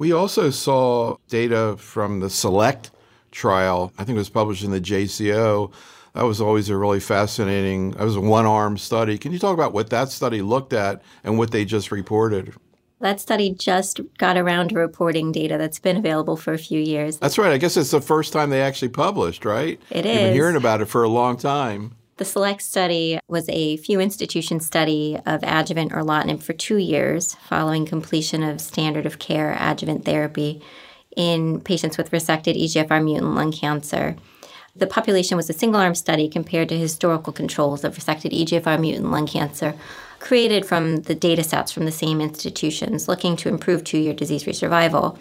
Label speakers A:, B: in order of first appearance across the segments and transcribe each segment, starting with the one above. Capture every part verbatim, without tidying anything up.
A: We also saw data from the SELECT trial. I think it was published in the J C O. That was always a really fascinating, that was a one-arm study. Can you talk about what that study looked at and what they just reported?
B: That study just got around to reporting data that's been available for a few years.
A: That's right. I guess it's the first time they actually published, right?
B: It
A: You've
B: is.
A: been hearing about it for a long time.
B: The SELECT study was a few institution study of adjuvant erlotinib for two years following completion of standard of care adjuvant therapy in patients with resected E G F R mutant lung cancer. The population was a single-arm study compared to historical controls of resected E G F R mutant lung cancer created from the data sets from the same institutions looking to improve two-year disease-free survival.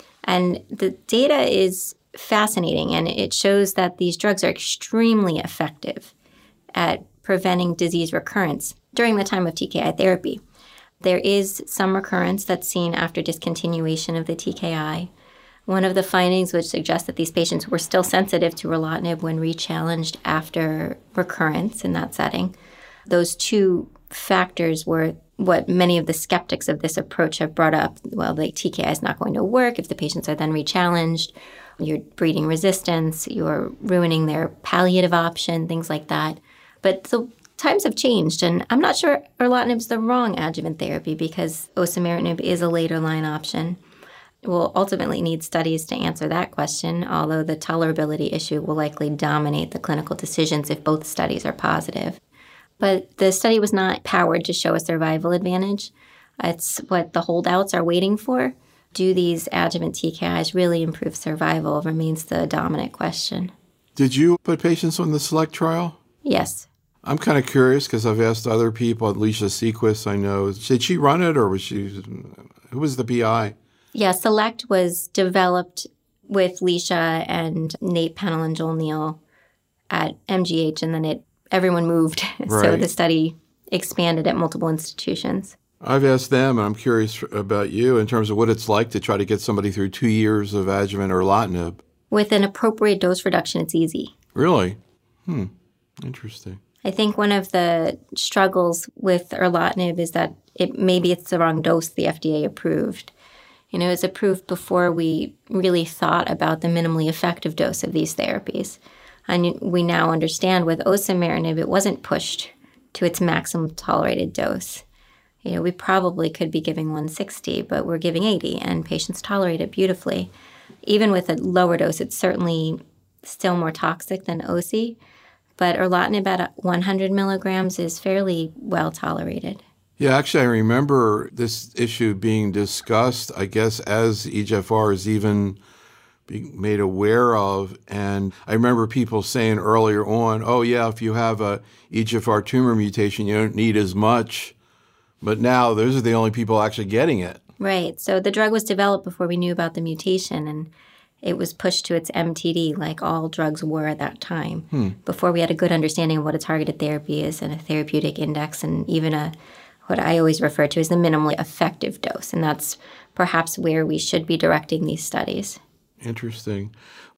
B: And the data is fascinating, and it shows that these drugs are extremely effective at preventing disease recurrence during the time of T K I therapy. There is some recurrence that's seen after discontinuation of the T K I. One of the findings would suggest that these patients were still sensitive to erlotinib when rechallenged after recurrence in that setting. Those two factors were what many of the skeptics of this approach have brought up. Well, the T K I is not going to work if the patients are then rechallenged. You're breeding resistance. You're ruining their palliative option, things like that. But the times have changed, and I'm not sure erlotinib is the wrong adjuvant therapy because osimertinib is a later line option. We'll ultimately need studies to answer that question, although the tolerability issue will likely dominate the clinical decisions if both studies are positive. But the study was not powered to show a survival advantage. It's what the holdouts are waiting for. Do these adjuvant T K Is really improve survival remains the dominant question.
A: Did you put patients on the SELECT trial?
B: Yes.
A: I'm kind of curious because I've asked other people, Alicia Sequist, I know. Did she run it or was she, who was the P I?
B: Yeah, SELECT was developed with Leisha and Nate Pennell and Joel Neal at M G H, and then it everyone moved.
A: Right.
B: So the study expanded at multiple institutions.
A: I've asked them, and I'm curious about you in terms of what it's like to try to get somebody through two years of adjuvant erlotinib.
B: With an appropriate dose reduction, it's easy.
A: Really? Hmm. Interesting.
B: I think one of the struggles with erlotinib is that it maybe it's the wrong dose the F D A approved. You know, it was approved before we really thought about the minimally effective dose of these therapies. And we now understand with osimertinib, it wasn't pushed to its maximum tolerated dose. You know, we probably could be giving one sixty, but we're giving eighty, and patients tolerate it beautifully. Even with a lower dose, it's certainly still more toxic than osi, but erlotinib at one hundred milligrams is fairly well tolerated.
A: Yeah, actually, I remember this issue being discussed, I guess, as E G F R is even being made aware of. And I remember people saying earlier on, oh, yeah, if you have a E G F R tumor mutation, you don't need as much. But now those are the only people actually getting it.
B: Right. So the drug was developed before we knew about the mutation, and it was pushed to its M T D like all drugs were at that time, hmm. before we had a good understanding of what a targeted therapy is and a therapeutic index and even a what I always refer to as the minimally effective dose. And that's perhaps where we should be directing these studies.
A: Interesting.